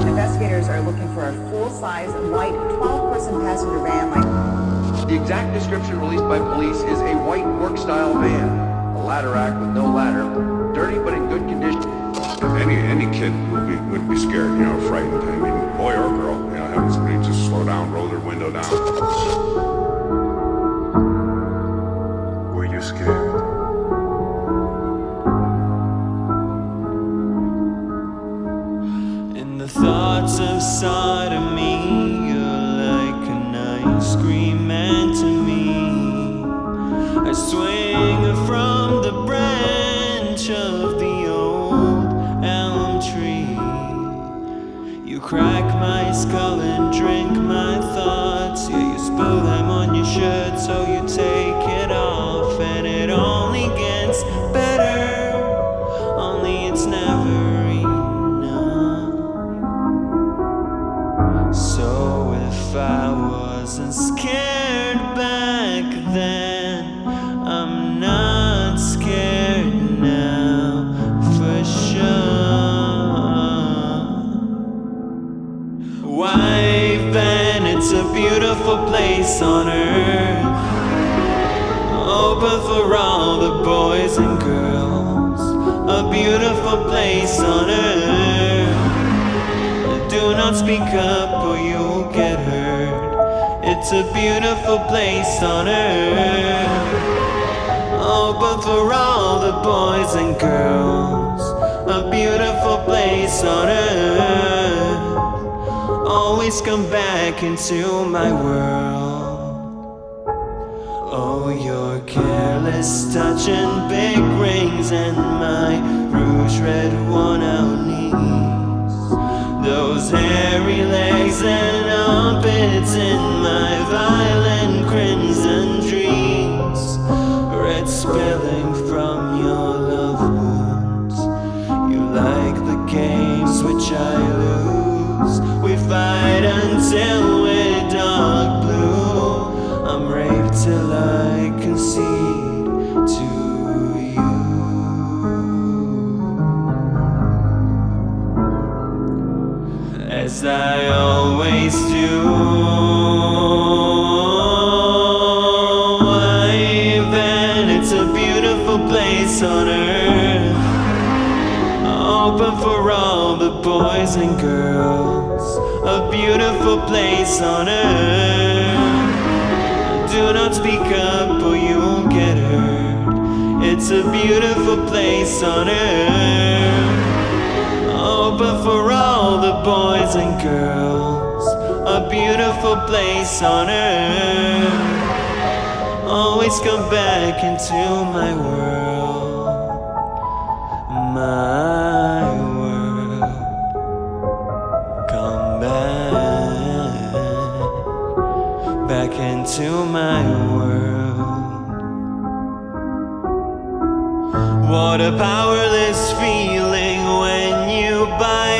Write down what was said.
Investigators are looking for a full-size white 12-person passenger van like... The exact description released by police is a white work-style van. A ladder rack with no ladder. Dirty but in good condition. Any kid would be scared, frightened. I mean, boy or girl, having somebody just slow down, roll their window down. Were you scared? In the thoughts of sodomy, you're like an ice cream man to me. I swing from the branch of the old elm tree. You crack my skull and drink my thoughts. Yeah, you spill them on your shirt, so you take it off, and it only gets better. Only it's never enough. So if I wasn't scared back then, I'm not scared now for sure. Why, Ben, it's a beautiful place on earth, open for all the boys and girls. A beautiful place on earth. Do not speak up or you'll get hurt. It's a beautiful place on earth, open for all the boys and girls. A beautiful place on earth. Always come back into my world. Oh, your careless touch and big rings and my rouge red worn out knees. Those hairy legs and armpits in my violent crimson dreams. Red spilling from your love wounds. You like the games which I lose. We fight until we're dark blue. I'm raped till I concede to you. As I always do. Ivan, it's a beautiful place on earth, open for all the boys and girls. A beautiful place on earth. Do not speak up or you'll get hurt. It's a beautiful place on earth, open for all the boys and girls. A beautiful place on earth. Always come back into my world. My world. Come back into my world. What a powerless feeling when you bite